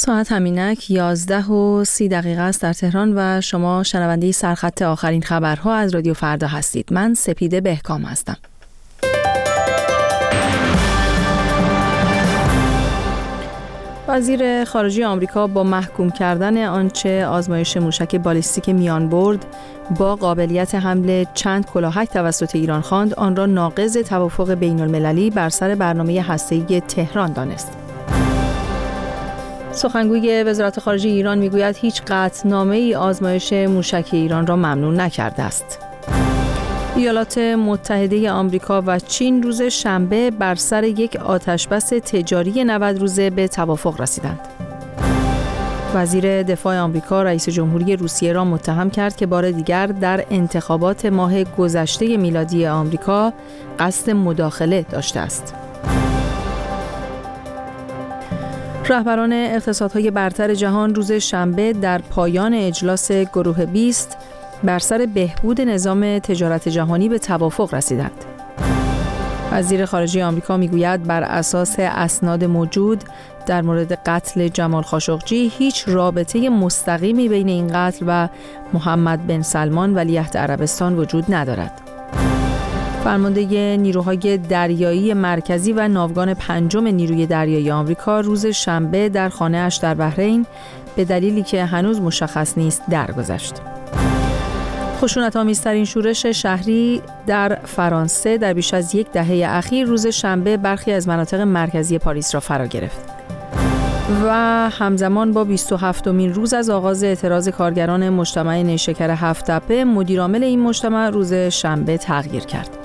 ساعت همینک 11:30 است در تهران و شما شنونده سرخط آخرین خبرها از رادیو فردا هستید. من سپیده بهکام هستم. وزیر خارجه آمریکا با محکوم کردن آنچه آزمایش موشک بالیستیک میان برد با قابلیت حمل چند کلاهک توسط ایران خواند، آن را ناقض توافق بین المللی بر سر برنامه هسته‌ای تهران دانست. سخنگوی وزارت خارجه ایران میگوید هیچ قطعنامه‌ای آزمایش موشک ایران را ممنوع نکرده است. ایالات متحده آمریکا و چین روز شنبه بر سر یک آتشبس تجاری 90 روزه به توافق رسیدند. وزیر دفاع آمریکا رئیس جمهوری روسیه را متهم کرد که بار دیگر در انتخابات ماه گذشته میلادی آمریکا قصد مداخله داشته است. رهبران اقتصادهای برتر جهان روز شنبه در پایان اجلاس گروه 20 بر سر بهبود نظام تجارت جهانی به توافق رسیدند. وزیر خارجه آمریکا میگوید بر اساس اسناد موجود در مورد قتل جمال خاشقجی هیچ رابطه مستقیمی بین این قتل و محمد بن سلمان ولیعهد عربستان وجود ندارد. فرمانده نیروهای دریایی مرکزی و ناوگان پنجم نیروی دریایی آمریکا روز شنبه در خانه‌اش در بحرین به دلیلی که هنوز مشخص نیست درگذشت. خشونت‌آمیزترین شورش شهری در فرانسه در بیش از یک دهه اخیر روز شنبه برخی از مناطق مرکزی پاریس را فرا گرفت و همزمان با 27مین روز از آغاز اعتراض کارگران مجتمع نیشکر هفت‌تپه، مدیرعامل این مجتمع روز شنبه تغییر کرد.